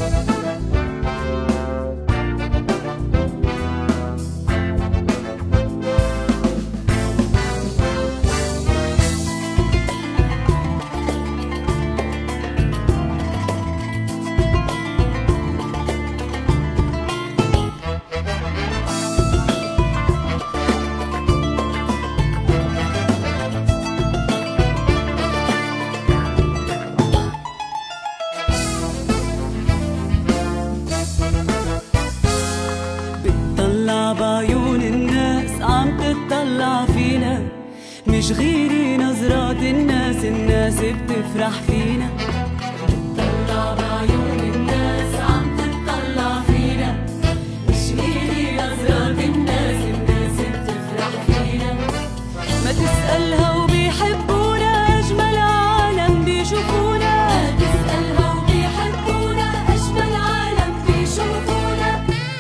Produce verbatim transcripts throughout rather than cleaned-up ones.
بعيون الناس عم تطلع فينا، مش غيري نظرات الناس، الناس بتفرح فينا. بتطلع بعيون الناس عم تطلع فينا، مش غيري نظرات الناس، الناس بتفرح فينا. ما تسألها وبيحبونا، أجمل عالم بيشوفونا. ما تسألها وبيحبونا، أجمل عالم بيشوفونا.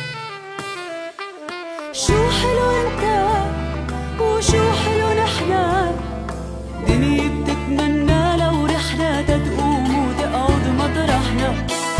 شو حلو انت وشو حلو نحنا، دنيا بتتمنى لو رحنا تتقوم وتقعد مطرحنا.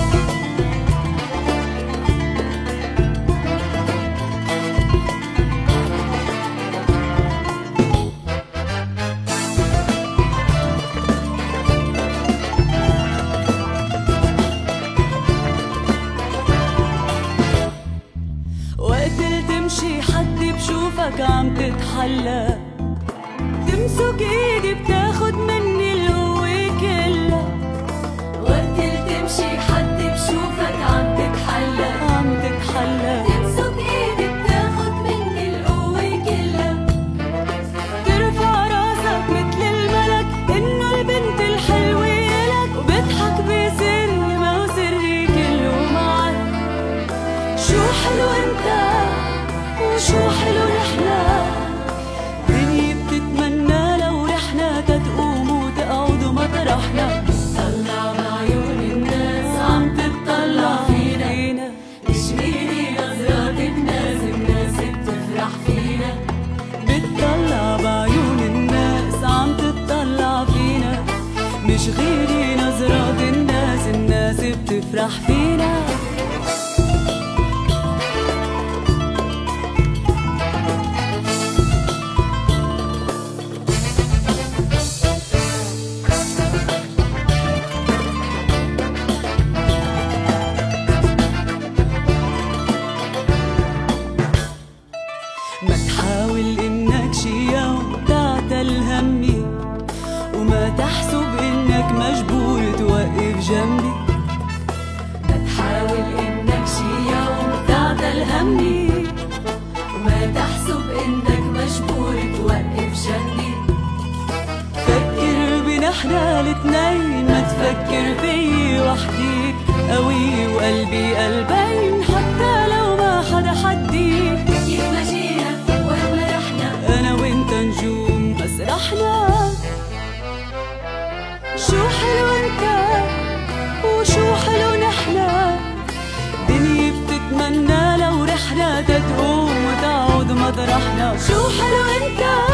وقت اللي تمشي حد بشوفك عم تتحلى، تمسك ايدي بتاخد مني القوة كلها. وقت اللي تمشي حد بشوفك عم تتحلى، عم تتحلى، تمسك ايدي بتاخد مني القوة كلها. ترفع راسك مثل الملك، انه البنت الحلوة لك، وبضحك بسري ما هو سري كله معك. شو حلو انت وشو حلو نحنا، دنيا بتتمنى لو رحنا تتقوم وتقعد مطرحنا. طلع بعيون الناس عم تطلع فينا، مش غيري نظرات الناس، الناس بتفرح فينا. بتطلع بعيون الناس عم تطلع فينا، مش غيري نظرات الناس، الناس بتفرح فينا. ما تحاول انك شي يوم تعتل همي، وما تحسب انك مجبور توقف جنبي. ما تحاول انك شي يوم تعتل همي، وما تحسب انك مجبور توقف جنبي. فكر بنحنا الاتنين، ما تفكر فيي وحديك. قوي وقلبي قلبين، حتى لو ما حدا حديك. كيف ما جينا وين ما رحنا، انا وانت نجوم مسرحنا. شو حلو انت وشو حلو نحنا، دنيا بتتمنى لو رحنا تتقوم وتقعد مطرحنا. شو حلو انت